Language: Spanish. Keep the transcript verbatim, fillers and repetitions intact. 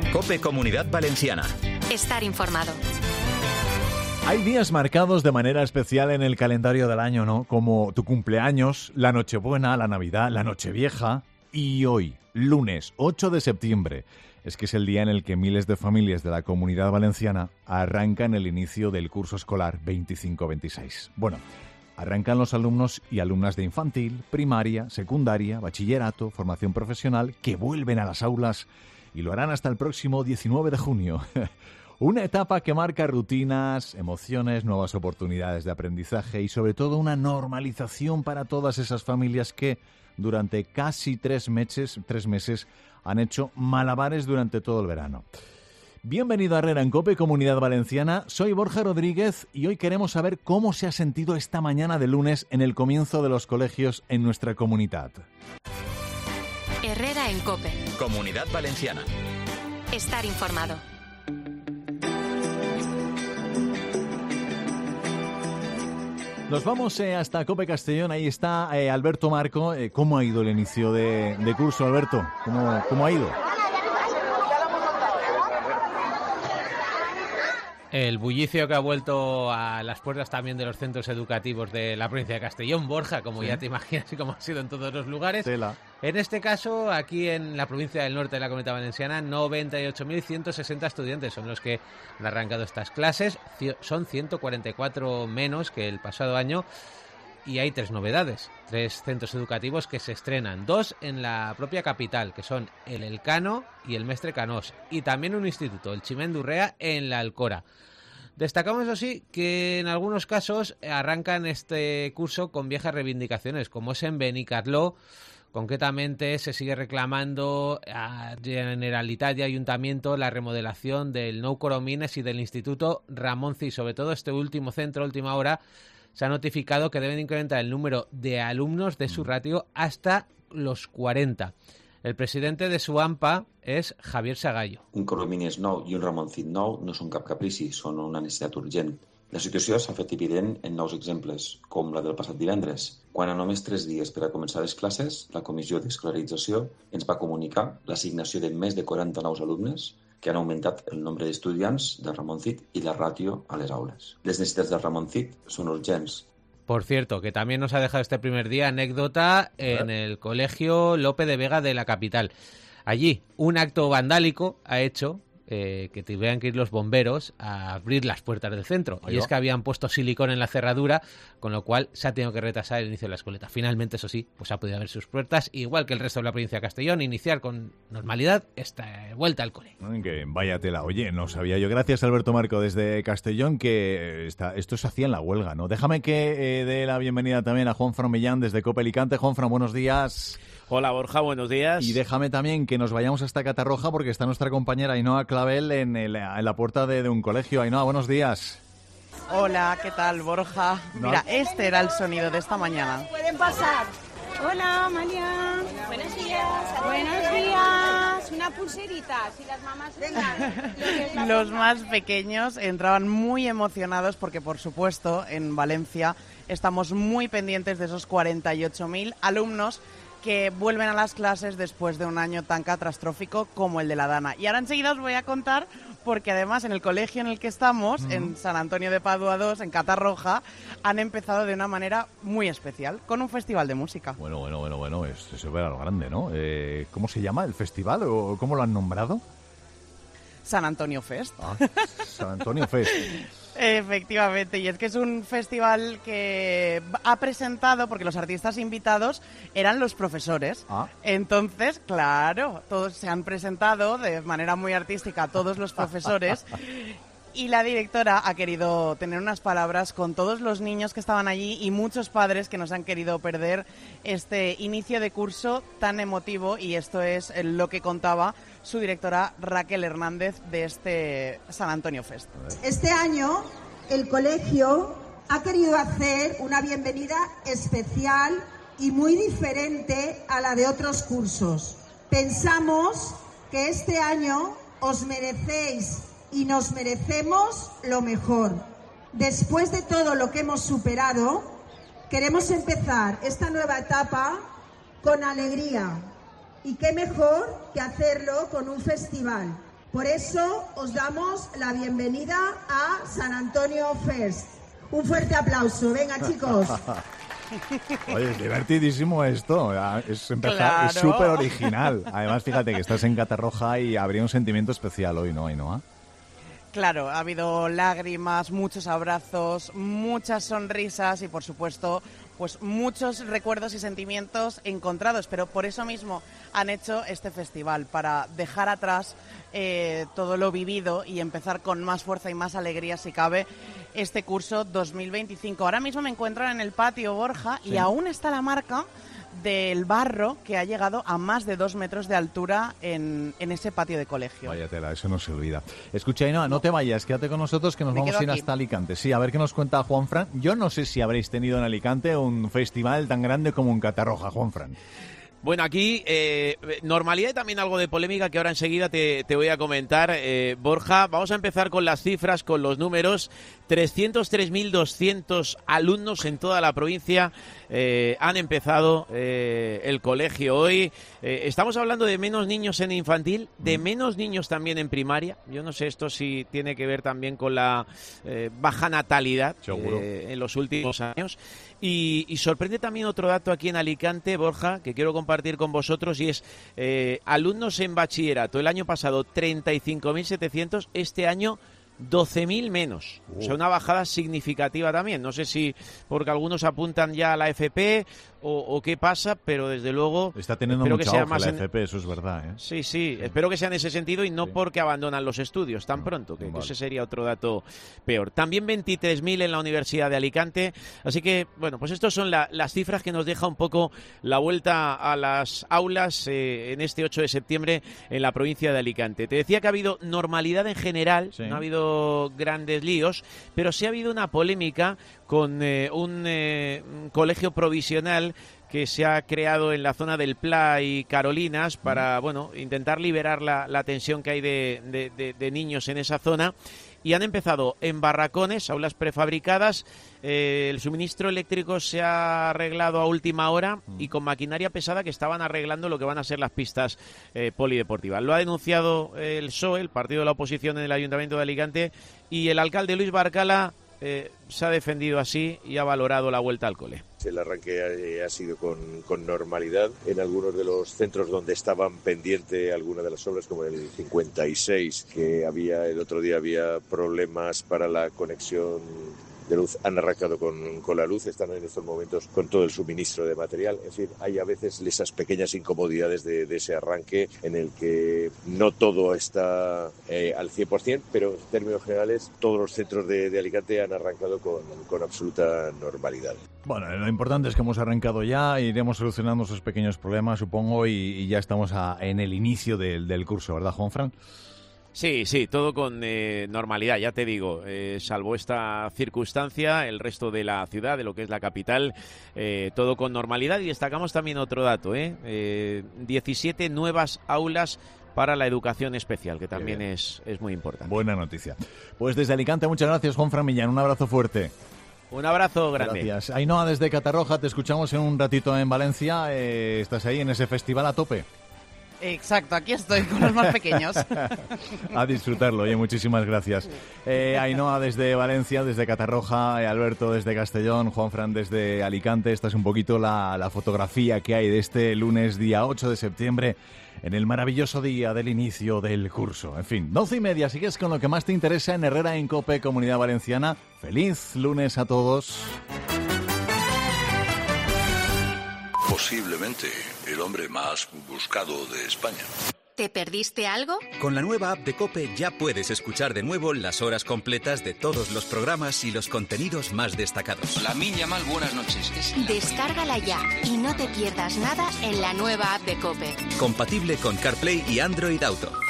COPE Comunidad Valenciana. Estar informado. Hay días marcados de manera especial en el calendario del año, ¿no? Como tu cumpleaños, la Nochebuena, la Navidad, la Nochevieja. Y hoy, lunes ocho de septiembre, es que es el día en el que miles de familias de la Comunidad Valenciana arrancan el inicio del curso escolar veinticinco veintiséis. Bueno, arrancan los alumnos y alumnas de infantil, primaria, secundaria, bachillerato, formación profesional, que vuelven a las aulas y lo harán hasta el próximo diecinueve de junio. Una etapa que marca rutinas, emociones, nuevas oportunidades de aprendizaje y sobre todo una normalización para todas esas familias que durante casi tres meses, tres meses han hecho malabares durante todo el verano. Bienvenido a Herrera en COPE, Comunidad Valenciana. Soy Borja Rodríguez y hoy queremos saber cómo se ha sentido esta mañana de lunes en el comienzo de los colegios en nuestra comunidad. Herrera en COPE. Comunidad Valenciana. Estar informado. Nos vamos eh, hasta COPE Castellón. Ahí está eh, Alberto Marco. Eh, ¿Cómo ha ido el inicio de, de curso, Alberto? ¿Cómo, cómo ha ido? El bullicio que ha vuelto a las puertas también de los centros educativos de la provincia de Castellón, Borja, como sí. Ya te imaginas y como ha sido en todos los lugares. Tela. En este caso, aquí en la provincia del norte de la Comunidad Valenciana, noventa y ocho mil ciento sesenta estudiantes son los que han arrancado estas clases. Son ciento cuarenta y cuatro menos que el pasado año. Y hay tres novedades, tres centros educativos que se estrenan, dos en la propia capital, que son el Elcano y el Mestre Canós, y también un instituto, el Chimén d'Urrea, en la Alcora. Destacamos, eso sí, que en algunos casos arrancan este curso con viejas reivindicaciones, como es en Benicarló. Concretamente se sigue reclamando a Generalitat y Ayuntamiento la remodelación del Nou Coromines y del Instituto Ramón Cid. Sobre todo este último centro, última hora, se ha notificado que deben incrementar el número de alumnos de su ratio hasta los cuarenta. El presidente de SUAMPA és Javier Sagallo. Un Coromines nou i un Ramon Cid nou no són cap caprici, són una necessitat urgent. La situació s'ha fet evident en nous exemples, com la del passat divendres, quan a només tres dies per a començar les classes, la Comissió d'Escolarització ens va comunicar l'assignació de més de quaranta nous alumnes que han augmentat el nombre d'estudiants de Ramon Cid i la ràtio a les aules. Les necessitats de Ramon Cid són urgents. Por cierto, que también nos ha dejado este primer día anécdota en el colegio Lope de Vega de la capital. Allí, un acto vandálico ha hecho eh, que tuvieran que ir los bomberos a abrir las puertas del centro. Ahí y va. Es que habían puesto silicón en la cerradura, con lo cual se ha tenido que retrasar el inicio de la escoleta. Finalmente, eso sí, pues ha podido abrir sus puertas, igual que el resto de la provincia de Castellón, iniciar con normalidad esta vuelta al cole. Que vaya tela. Oye, no sabía yo. Gracias, Alberto Marco, desde Castellón, que está, esto se hacía en la huelga, ¿no? Déjame que eh, dé la bienvenida también a Juanfran Millán desde COPE Alicante. Juanfran, buenos días. Hola, Borja, buenos días. Y déjame también que nos vayamos hasta Catarroja porque está nuestra compañera Ainhoa Clavel en, el, en la puerta de, de un colegio. Ainhoa, buenos días. Hola, ¿qué tal, Borja? No. Mira, este era el sonido de esta mañana. Pueden pasar. Hola, Amalia. Buenos días. Buenos días. Una pulserita, si las mamás vengan. Los más pequeños entraban muy emocionados porque, por supuesto, en Valencia estamos muy pendientes de esos cuarenta y ocho mil alumnos que vuelven a las clases después de un año tan catastrófico como el de la Dana. Y ahora enseguida os voy a contar, porque además en el colegio en el que estamos, mm. en San Antonio de Padua dos, en Catarroja, han empezado de una manera muy especial, con un festival de música. Bueno, bueno, bueno, bueno, es súper a lo grande, ¿no? Eh, ¿Cómo se llama el festival o cómo lo han nombrado? San Antonio Fest. Ah, San Antonio Fest. Efectivamente, y es que es un festival que ha presentado, porque los artistas invitados eran los profesores. Ah. Entonces, claro, todos se han presentado de manera muy artística, todos los profesores. Y la directora ha querido tener unas palabras con todos los niños que estaban allí y muchos padres que nos han querido perder este inicio de curso tan emotivo, y esto es lo que contaba su directora Raquel Hernández de este San Antonio Fest. Este año el colegio ha querido hacer una bienvenida especial y muy diferente a la de otros cursos. Pensamos que este año os merecéis y nos merecemos lo mejor. Después de todo lo que hemos superado, queremos empezar esta nueva etapa con alegría. Y qué mejor que hacerlo con un festival. Por eso os damos la bienvenida a San Antonio Fest. Un fuerte aplauso. Venga, chicos. Oye, es divertidísimo esto. Es empezar, Claro. es súper original. Además, fíjate que estás en Catarroja y habría un sentimiento especial hoy, ¿no, Ainhoa? Claro, ha habido lágrimas, muchos abrazos, muchas sonrisas y, por supuesto, pues muchos recuerdos y sentimientos encontrados. Pero por eso mismo han hecho este festival, para dejar atrás eh, todo lo vivido y empezar con más fuerza y más alegría, si cabe, este curso dos mil veinticinco. Ahora mismo me encuentro en el patio, Borja, Sí. y aún está la marca del barro que ha llegado a más de dos metros de altura en, en ese patio de colegio. Vaya tela, eso no se olvida. Escucha, Ainhoa, no te vayas, quédate con nosotros que nos Me vamos quedo a ir aquí. hasta Alicante. Sí, a ver qué nos cuenta Juanfran. Yo no sé si habréis tenido en Alicante un festival tan grande como en Catarroja, Juanfran. Bueno, aquí eh, normalidad y también algo de polémica que ahora enseguida te, te voy a comentar. Eh, Borja, vamos a empezar con las cifras, con los números. trescientos tres mil doscientos alumnos en toda la provincia eh, han empezado eh, el colegio hoy. Eh, estamos hablando de menos niños en infantil, de menos niños también en primaria. Yo no sé esto si tiene que ver también con la eh, baja natalidad eh, en los últimos años. Y, y sorprende también otro dato aquí en Alicante, Borja, que quiero compartir con vosotros, y es eh, alumnos en bachillerato. El año pasado treinta y cinco mil setecientos, este año doce mil menos. Uh. O sea, una bajada significativa también. No sé si porque algunos apuntan ya a la F P o, o qué pasa, pero desde luego Está teniendo espero mucha que sea auge más la en... F P, eso es verdad, ¿eh? Sí, sí, sí, espero que sea en ese sentido y no sí. porque abandonan los estudios tan no, pronto, que, vale. que ese sería otro dato peor. También veintitrés mil en la Universidad de Alicante, así que, bueno, pues estas son la, las cifras que nos deja un poco la vuelta a las aulas eh, en este ocho de septiembre en la provincia de Alicante. Te decía que ha habido normalidad en general, sí. no ha habido grandes líos, pero sí ha habido una polémica con eh, un, eh, un colegio provisional que se ha creado en la zona del Pla y Carolinas para, bueno, intentar liberar la, la tensión que hay de, de, de, de niños en esa zona. Y han empezado en barracones, aulas prefabricadas, eh, el suministro eléctrico se ha arreglado a última hora y con maquinaria pesada que estaban arreglando lo que van a ser las pistas eh, polideportivas. Lo ha denunciado el P S O E, el partido de la oposición en el Ayuntamiento de Alicante, y el alcalde Luis Barcala eh, se ha defendido así y ha valorado la vuelta al cole. El arranque ha sido con, con normalidad. En algunos de los centros donde estaban pendientes algunas de las obras, como el cincuenta y seis, que había el otro día había problemas para la conexión de luz, han arrancado con, con la luz, están en estos momentos con todo el suministro de material. En fin, hay a veces esas pequeñas incomodidades de, de ese arranque en el que no todo está eh, al cien por ciento, pero en términos generales todos los centros de, de Alicante han arrancado con, con absoluta normalidad. Bueno, lo importante es que hemos arrancado ya, iremos solucionando esos pequeños problemas, supongo, y, y ya estamos a, en el inicio del, del curso, ¿verdad, Juanfran? Sí, sí, todo con eh, normalidad, ya te digo, eh, salvo esta circunstancia, el resto de la ciudad, de lo que es la capital, eh, todo con normalidad. Y destacamos también otro dato, ¿eh? Eh, diecisiete nuevas aulas para la educación especial, que también es, es muy importante. Buena noticia. Pues desde Alicante, muchas gracias, Juanfran Millán, un abrazo fuerte. Un abrazo grande. Gracias. Ainhoa, desde Catarroja, te escuchamos en un ratito en Valencia, eh, estás ahí en ese festival a tope. Exacto, aquí estoy con los más pequeños. A disfrutarlo, oye, muchísimas gracias. Eh, Ainhoa desde Valencia, desde Catarroja, eh, Alberto desde Castellón, Juanfran desde Alicante. Esta es un poquito la, la fotografía que hay de este lunes, día ocho de septiembre, en el maravilloso día del inicio del curso. En fin, doce y media, sigues con lo que más te interesa en Herrera en COPE, Comunidad Valenciana. Feliz lunes a todos. Posiblemente el hombre más buscado de España. ¿Te perdiste algo? Con la nueva app de COPE ya puedes escuchar de nuevo las horas completas de todos los programas y los contenidos más destacados. La Minya Mal, buenas noches. Es Descárgala ya y no te pierdas nada en la nueva app de COPE. Compatible con CarPlay y Android Auto.